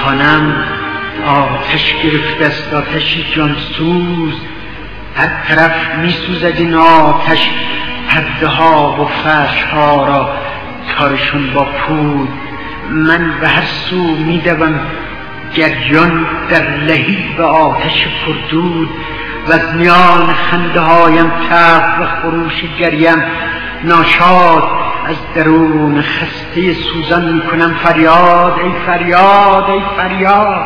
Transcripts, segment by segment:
خانم آتش گرفته است، آتشی جانسوز، هر طرف می سوزد این آتش، پرده ها و فرش ها را تارشون با پود. من به هر سو می دوم گریان در لهیب آتش پردود، و از میان خنده هایم تف و خروش گریم ناشاد از درون خسته سوزان می کنم فریاد ای فریاد ای فریاد.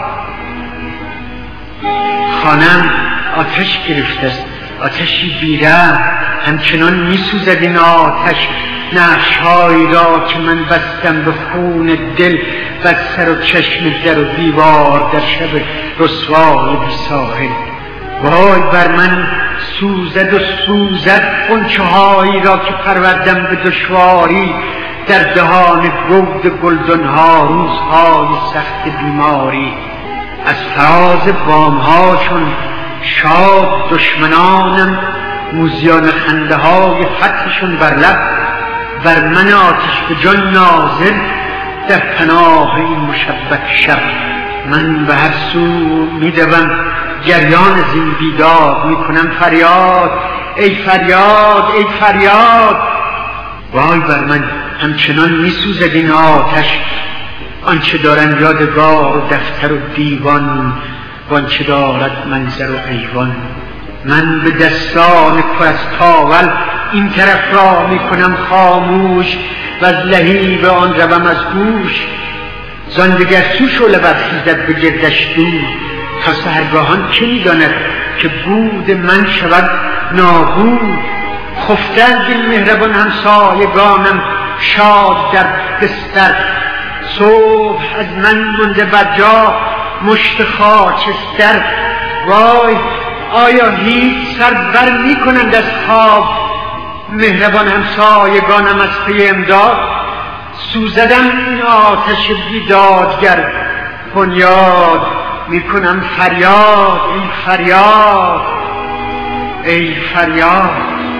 خانم آتش گرفته است، آتشی بی‌رحم، همچنان می سوزد این آتش نقش‌هایی را که من بستم به خون دل بر سر و چشم در و دیوار در شب رسوای بی ساحل. وای بر من سوزد و سوزد غنچه هایی را که پروردم به دشواری در دهان گود گلدان ها روزهای سخت بیماری. از فراز بام هاشون شاد دشمنانم، موزیان خنده های فتحشون بر لب، بر من آتش به جان نازل در پناه این مشبک شب. من به هر سو می دوم گریان از این بیداد، می کنم فریاد ای فریاد ای فریاد. وای بر من همچنان می سوزد این آتش، آنچه دارن یادگار و دفتر و دیوان، وانچه دارد منظر و ایوان. من به دستان پر از تاول این طرف را می کنم خاموش، و از لهیب آن روم از گوش. زان دگر سو شعله برخیزد به گردش دور، تا سحرگاهان که می داند که بود من شود نابود. خفته از دل مهربان همسایگانم شاد در بستر، صبح از من مانده بر جا مشت خاکستر. وای آیا هیچ سر بر می کنند از خواب مهربان همسایگانم از پی امداد؟ سوزدم این آتش بیدادگر، بنیاد می کنم فریاد ای فریاد ای فریاد.